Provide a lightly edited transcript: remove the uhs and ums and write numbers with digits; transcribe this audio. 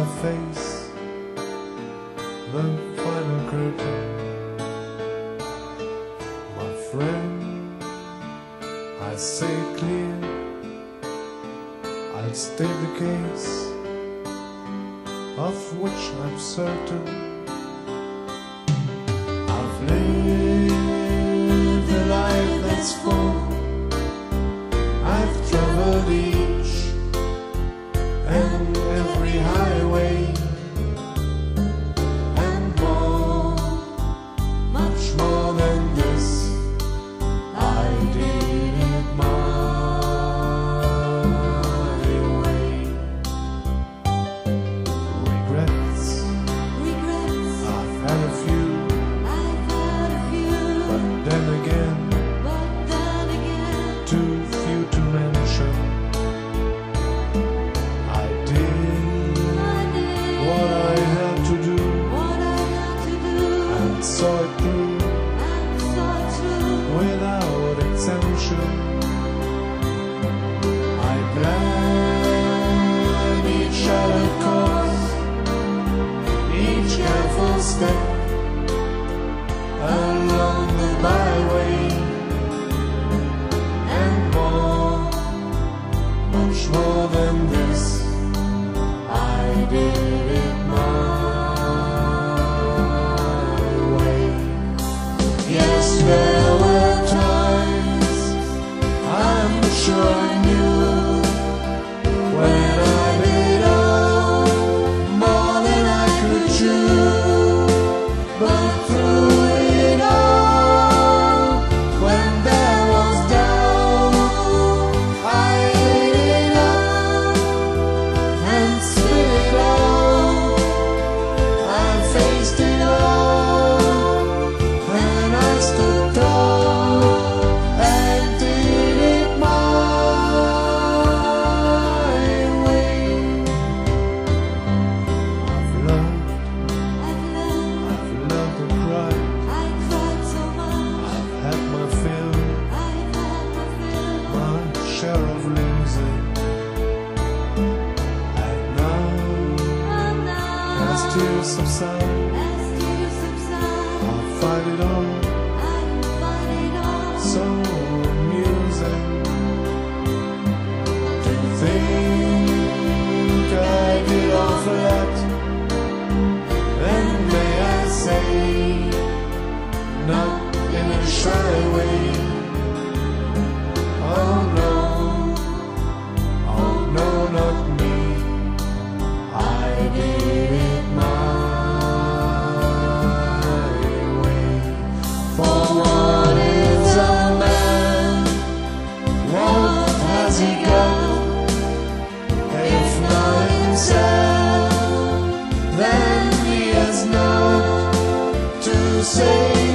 face the final curtain. My friend, I say it clear, I'll state the case of which I'm certain. I've lived a life that's full, I've traveled each and every highway, and more, much more than this, I did it my way. Regrets, I've had a few, but then again, too few to mention. I did what I had to do, and saw it through without exemption. I planned each shattered course, each careful step along the byway, and more, much more than this, I did it my way. Yes, there were times I'm sure I knew when I did all more than I could chew, but through it all, when there was doubt, I ate it up and spit it out. I faced it all, and I stood tall and did it my way. I've loved and cried, I've had my fill, my share of losing, and now, as tears subside, I'll fight it all. So amusing to think I did all for that, and may I say, not in a shy way. Oh no, not me, I did it my way. For what is a man? What has he got? If not himself, then he has not to say.